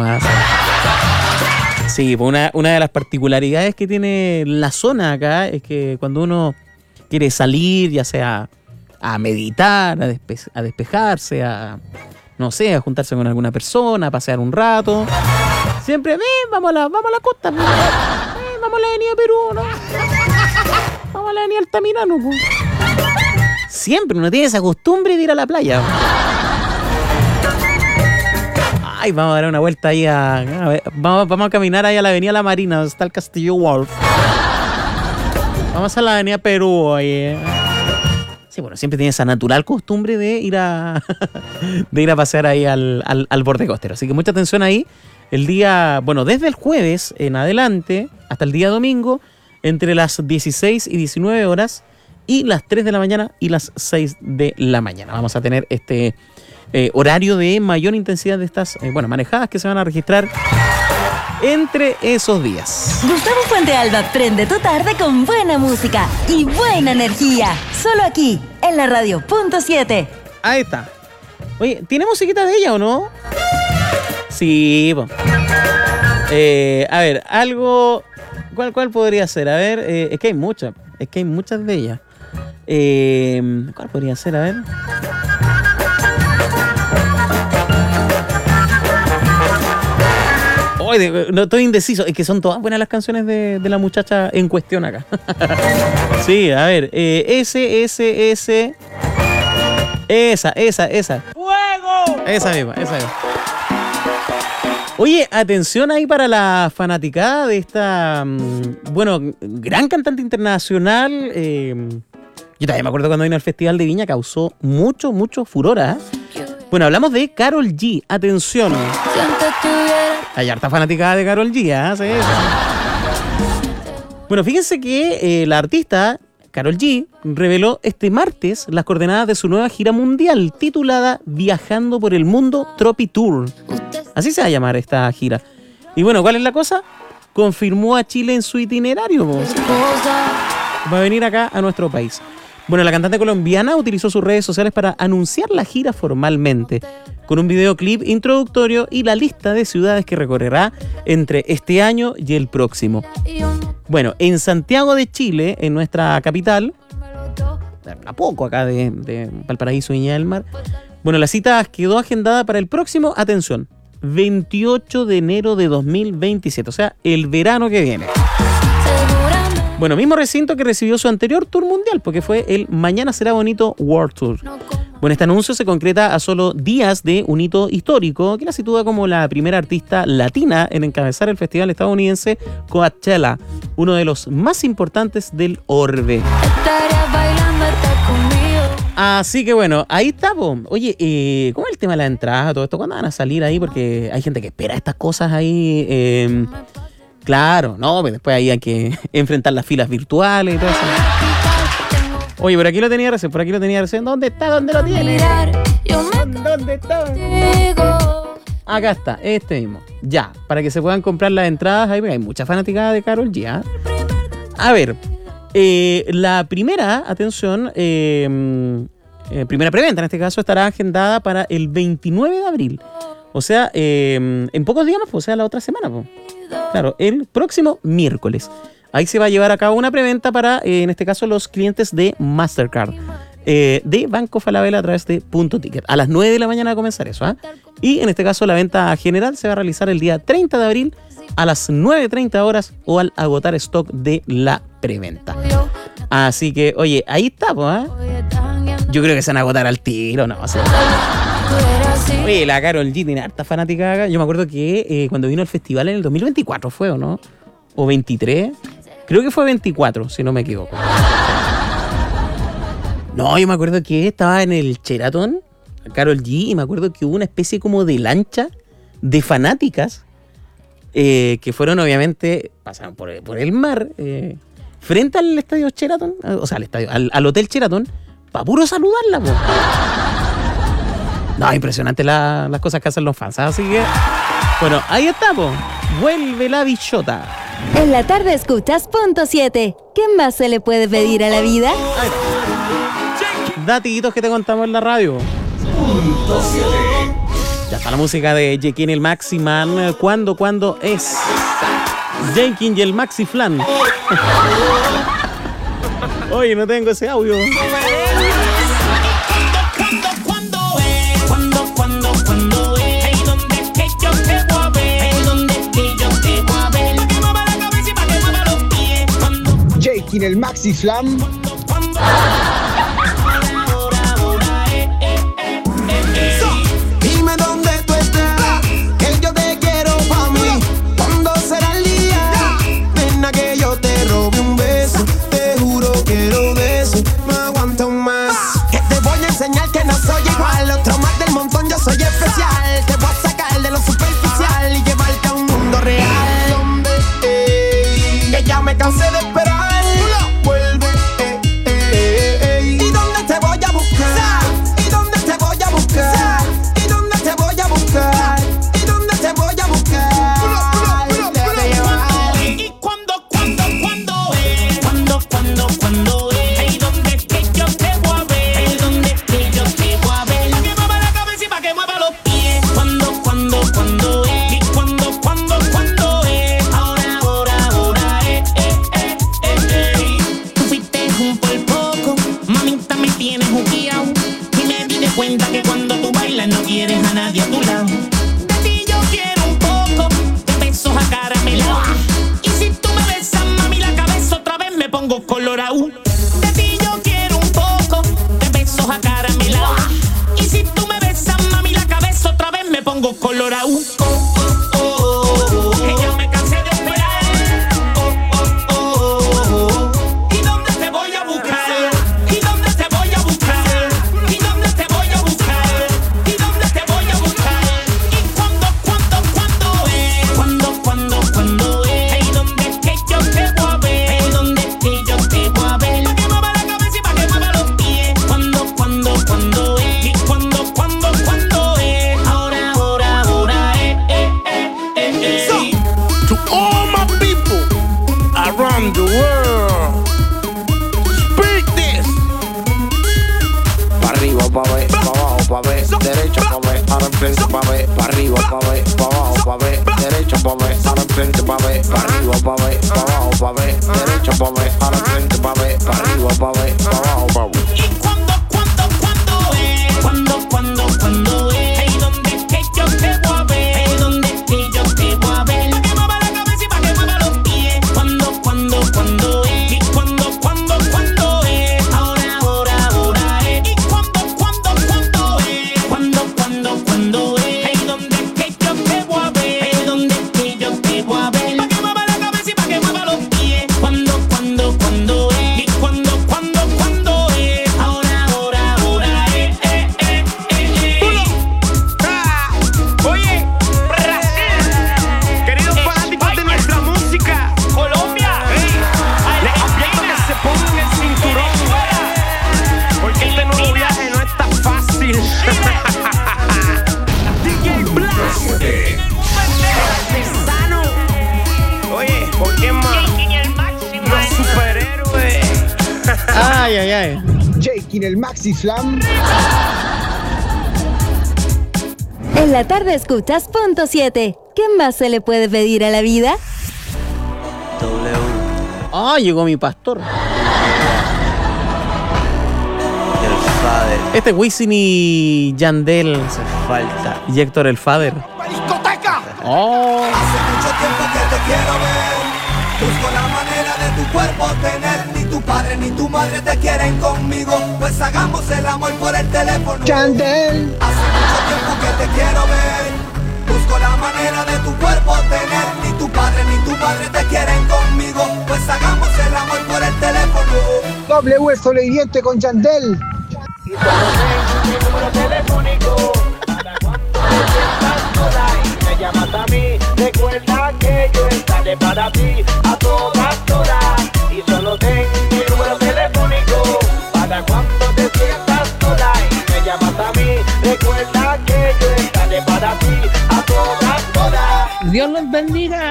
Sí, pues una de las particularidades que tiene la zona acá es que cuando uno quiere salir, ya sea a meditar, a despejarse, no sé, a juntarse con alguna persona, a pasear un rato, siempre, vamos a la costa, vamos a la avenida Perú, ¿no? Vamos a la avenida Altamirano, pues. Siempre uno tiene esa costumbre de ir a la playa. Ay, vamos a dar una vuelta ahí vamos a caminar ahí a la avenida La Marina, donde está el Castillo Wolf. Vamos a la avenida Perú, oye. Sí, bueno, siempre tiene esa natural costumbre de ir a pasear ahí al borde costero. Así que mucha atención ahí. El día, desde el jueves en adelante hasta el día domingo, entre las 16 y 19 horas y las 3 de la mañana y las 6 de la mañana. Vamos a tener este horario de mayor intensidad de estas marejadas que se van a registrar entre esos días. Gustavo Fuentealba prende tu tarde con buena música y buena energía. Solo aquí, en la radio .7. Ahí está. Oye, ¿tiene musiquita de ella o no? Sí, pues. Algo... ¿Cuál podría ser? Es que hay muchas. Es que hay muchas de ellas. ¿Cuál podría ser? A ver. No estoy indeciso, es que son todas buenas las canciones de la muchacha en cuestión acá. Sí, a ver, esa. ¡Fuego! Esa misma. Oye, atención ahí para la fanaticada de esta, gran cantante internacional. Yo también me acuerdo cuando vino al Festival de Viña, causó mucho furor, Bueno, hablamos de Karol G. Atención. Hay harta fanaticada de Karol G, ¿eh? Sí. Bueno, fíjense que la artista Karol G reveló este martes las coordenadas de su nueva gira mundial titulada Viajando por el Mundo Tropi Tour. Así se va a llamar esta gira. Y bueno, ¿cuál es la cosa? Confirmó a Chile en su itinerario. Va a venir acá a nuestro país. Bueno, la cantante colombiana utilizó sus redes sociales para anunciar la gira formalmente, con un videoclip introductorio y la lista de ciudades que recorrerá entre este año y el próximo. Bueno, en Santiago de Chile, en nuestra capital, a poco acá de Valparaíso, Viña del Mar, bueno, la cita quedó agendada para el próximo, atención, 28 de enero de 2027, o sea, el verano que viene. Bueno, mismo recinto que recibió su anterior tour mundial, porque fue el Mañana Será Bonito World Tour. Bueno, este anuncio se concreta a solo días de un hito histórico que la sitúa como la primera artista latina en encabezar el festival estadounidense Coachella, uno de los más importantes del orbe. Así que bueno, ahí está, po. Oye, ¿cómo es el tema de la entrada? Todo esto, ¿cuándo van a salir ahí? Porque hay gente que espera estas cosas ahí. Claro, no, pues después ahí hay que enfrentar las filas virtuales y todo eso. Oye, por aquí lo tenía recién, ¿Dónde está? ¿Dónde lo tiene? ¿Dónde está? Acá está, este mismo. Ya, para que se puedan comprar las entradas. Ahí hay mucha fanática de Karol G, ¿eh? A ver, la primera, atención, primera preventa en este caso estará agendada para el 29 de abril. O sea, en pocos días más, o sea, la otra semana, pues. Claro, el próximo miércoles. Ahí se va a llevar a cabo una preventa para, en este caso, los clientes de Mastercard, de Banco Falabella a través de Punto Ticket. A las 9 de la mañana va a comenzar eso, ¿eh? Y en este caso la venta general se va a realizar el día 30 de abril a las 9:30 horas o al agotar stock de la preventa. Así que, oye, ahí está, ¿eh? Yo creo que se van a agotar al tiro, ¿no? O sea, oye, la Karol G tiene harta fanática acá. Yo me acuerdo que cuando vino al festival en el 2024 fue, ¿o no? ¿O 23? Creo que fue 24, si no me equivoco. No, yo me acuerdo que estaba en el Sheraton, Karol G, y me acuerdo que hubo una especie como de lancha de fanáticas que fueron, obviamente, pasaron por el mar, frente al estadio Sheraton, o sea, al hotel Sheraton, para puro saludarla, po. No, impresionante las cosas que hacen los fans, así que, bueno, ahí estamos. Vuelve la bichota. En la tarde escuchas Punto 7. ¿Qué más se le puede pedir a la vida? Datitos que te contamos en la radio. Punto 7. Ya está la música de Jekin el Maximan. ¿Cuándo es? Jekin y el Maxi Flan. Oye, no tengo ese audio. Jekin el Maxi Flan. Dime dónde tú estás, que yo te quiero pa' mí. ¿Cuándo será el día? Nena, que yo te robe un beso. Te juro quiero de eso, no aguanto más. Que te voy a enseñar que no soy igual. Otro más del montón, yo soy especial. Te voy a sacar de lo superficial y llevarte a un mundo real. ¿Dónde? Que ya me cansé de esperar. Vuelve. ¿Y dónde te voy a buscar? ¿Y dónde te voy a buscar? ¿Y dónde te voy a buscar? ¿Y dónde te voy a buscar? ¿Y cuándo es? ¿Cuándo es? ¿Y dónde es que yo te voy a ver? ¿Y dónde es que yo te voy a ver? Pa' que mueva la cabeza y pa' que mueva los pies. ¿Cuándo es? ¿Y cuándo es? Ahora Tú fuiste un por poco, mamita me tienes juqueado. Y me di de cuenta que cuando tú bailas no quieres a nadie a tu lado. De ti yo quiero un poco, de besos a caramelo. Y si tú me besas, mami, la cabeza otra vez me pongo colorado. De ti yo quiero un poco, de besos a caramelo. Y si tú me besas, mami, la cabeza otra vez me pongo colorado. Que ya me cansé de esperar. ¿Y dónde te voy a buscar? ¿Y dónde te voy a buscar? ¿Y dónde te voy a buscar? ¿Y dónde derecha pa' ver, ahora enfrente pa' ver, pa' arriba pa' ver, pa' abajo pa' ver, derecha pa' ver, ahora enfrente pa' ver, pa' arriba pa' ver, pa' abajo pa' ver, derecha pa' ver, ahora enfrente pa' ver, pa' arriba pa' ver, pa' abajo pa' ver. ¿Y cuándo es? ¿Cuándo es? Ahí donde es que yo te voy a ver. Ahí donde es que yo te voy a ver. Pa' que mueva la cabeza y pa' que mueva los pies. ¿Cuándo es? ¿Y cuándo es? Ahora es. ¿Y cuándo es? ¿Cuándo es? Ahí donde es que yo te voy a ver. Ahí donde es que yo te voy a ver. Pa' que mueva la cabeza y pa' que mueva los pies. ¿Cuándo es? ¿Y cuándo es? Ahora es. Oye, Brasil, queridos fanáticos de nuestra música, Colombia, les advierto que se pongan el cinturón, porque este nuevo viaje no está fácil. DJ Blast, artesano. Oye, ¿por qué más? Los superhéroes. Ay. Jake el Maxi Slam. En la tarde escuchas Punto 7. ¿Qué más se le puede pedir a la vida? Llegó mi pastor. El Fader. Este es Wisin y Yandel. Hace falta. Y Héctor el Fader. ¡Discoteca! Oh. Hace mucho tiempo que te quiero ver. Busco la manera de tu cuerpo tener. Ni tu padre ni tu madre te quieren conmigo. Pues hagamos el amor por el teléfono. Chandel. Hace mucho tiempo que te quiero ver. Busco la manera de tu cuerpo tener. Ni tu padre ni tu madre te quieren conmigo. Pues hagamos el amor por el teléfono. W sobreviviente con Chandel. Mi número telefónico para cuando te sientas sola y me llamas a mí. Recuerda que yo estaré para ti a todas horas. Y solo ten mi número telefónico para cuando te sientas sola y me llamas a mí. Recuerda que yo estaré para ti a todas horas. Dios los bendiga.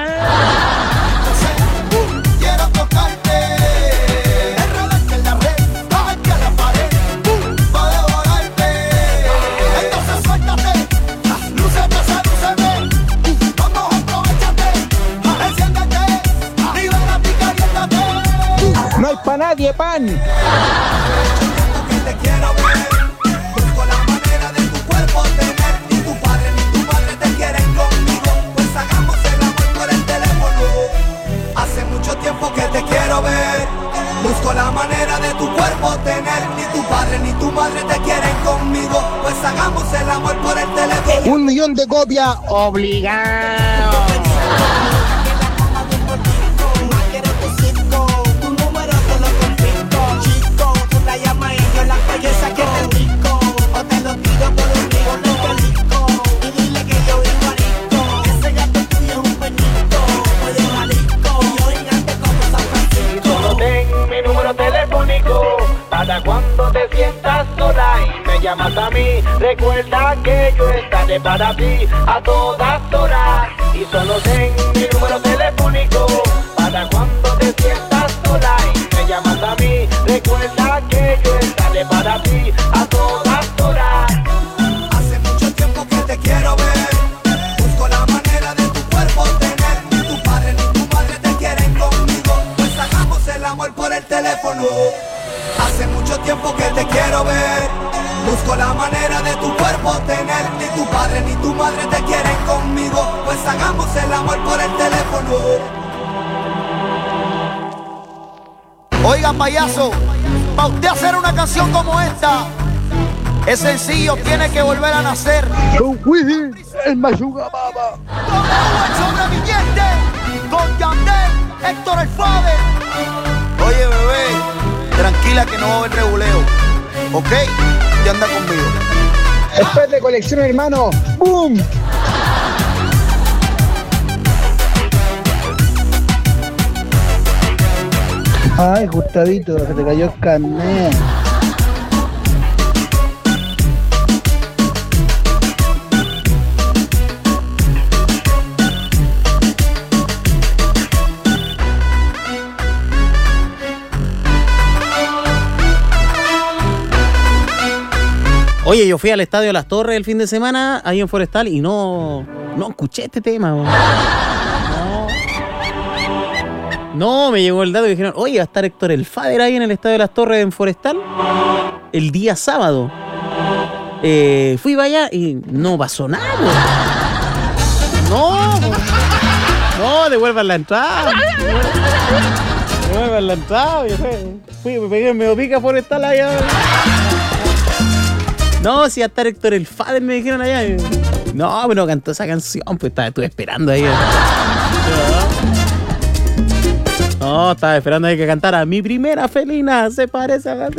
Quiero tocarte. Enredarte en la red. Bajarte a la pared. Pa' devorarte. Entonces suéltate. Lúcete, sedúceme. Vamos, aprovechate. Enciéndete. Libérate y caliéntate. No hay pa' nadie, pan. Que te quiero ver. Busco la manera de tu cuerpo tener. Ni tu padre ni tu madre te quieren conmigo. Pues hagamos el amor por el teléfono. Hace mucho tiempo que te quiero ver. Busco la manera de tu cuerpo tener. Ni tu padre ni tu madre te quieren conmigo. Pues hagamos el amor por el teléfono. 1 millón de copias obligado. Tu número te lo confisco. Chico, tú la llamas y yo la belleza que te rico. O te lo tiro por un río, no te disco. Y dile que yo vivo rico. Ese gato tuyo es un peñito. Puede jalisco. Yo gigante como San Francisco. Solo ten mi número telefónico para cuando te sientas sola y me llamas a mí. Recuerda que yo estaré para ti a todas horas. Y solo ten mi número telefónico para cuando te sientas sola y me llamas a mí. Recuerda que yo estaré para ti a todas horas. Hace mucho tiempo que te quiero ver. Busco la manera de tu cuerpo tener. Ni tu padre ni tu madre te quieren conmigo. Pues hagamos el amor por el teléfono. Hace mucho tiempo que te quiero ver. Busco la manera de tu cuerpo tener. Ni tu padre ni tu madre te quieren conmigo. Pues hagamos el amor por el teléfono. Oiga, payaso, para usted hacer una canción como esta, es sencillo, tiene que volver a nacer. Con Wisin, el Mayuga Baba. El sobreviviente, con Yandel, Héctor el Fader. Oye, bebé, tranquila que no va a haber reguleo, ¿ok? Ya anda conmigo. Después de colección, hermano. ¡Boom! Ay, Gustavito, se te cayó el carnet. Oye, yo fui al Estadio Las Torres el fin de semana, ahí en Forestal, y no escuché este tema. No, me llegó el dato y dijeron, oye, va a estar Héctor el Fader ahí en el Estadio Las Torres en Forestal el día sábado. Fui para allá y no pasó nada. No, devuelvan la entrada. Devuelvan la entrada. Fui, me pegué en Medopica Forestal allá. No, si va a estar Héctor el Fader, me dijeron allá. No, pero cantó esa canción, pues estuve esperando ahí. No, estaba esperando ahí que cantara Mi primera felina se parece a la...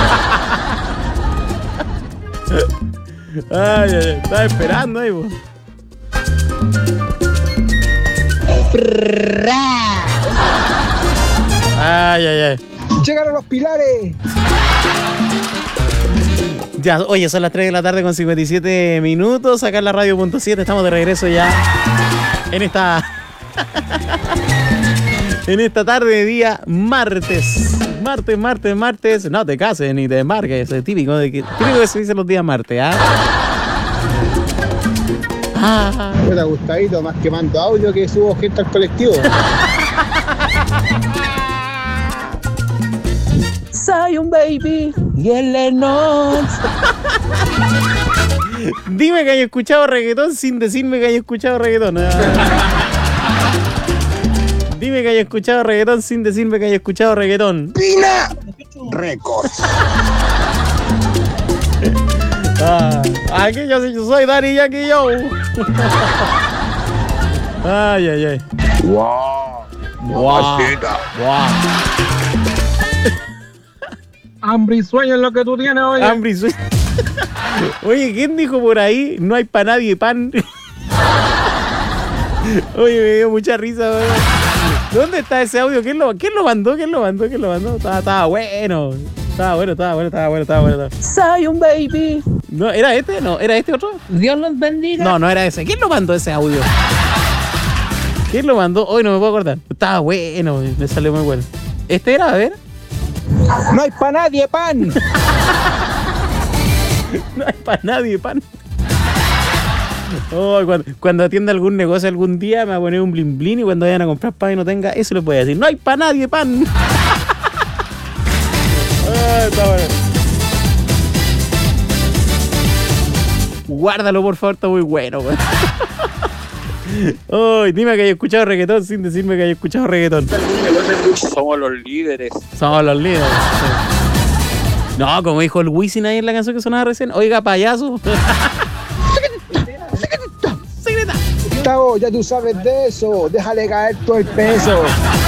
Ay, estaba esperando ahí, pues. Ay. Llegaron los pilares. Ya, oye, son las 3 de la tarde con 57 minutos. Acá en la radio.7 estamos de regreso ya en esta tarde de día martes. Martes. No te cases ni te embarques. Es típico que se dice los días martes, Hola, Gustavito, más que mando audio que subo gente al colectivo. Soy un baby y el Lennox. Dime que hay escuchado reggaetón sin decirme que hay escuchado reggaetón. Dime que hay escuchado reggaetón sin decirme que hay escuchado reggaetón. Pina Records. Aquí yo soy Daddy Yankee yo. Ay. Wow. Hambre y sueño es lo que tú tienes, oye. Hambre y sueño. Oye, ¿quién dijo por ahí? No hay para nadie pan. Oye, me dio mucha risa, ¿verdad? ¿Dónde está ese audio? ¿Quién lo mandó? Estaba bueno. Soy un baby. ¿No era este? ¿No era este otro? Dios los bendiga. No era ese. ¿Quién lo mandó ese audio? ¿Quién lo mandó? Hoy no me puedo acordar. Estaba bueno, me salió muy bueno. ¿Este era? A ver. No hay para nadie pan. No hay para nadie pan. Oh, cuando atienda algún negocio algún día me va a poner un blin blin y cuando vayan a comprar pan y no tenga, eso le puede decir. No hay para nadie pan. Está bueno. Guárdalo, por favor, está muy bueno, güey. Oh, dime que hay escuchado reggaetón sin decirme que hay escuchado reggaetón. Somos los líderes. No, como dijo el Wisin ahí en la canción que sonaba recién. Oiga, payaso. Gustavo, ya tú sabes de eso. Déjale caer todo el peso.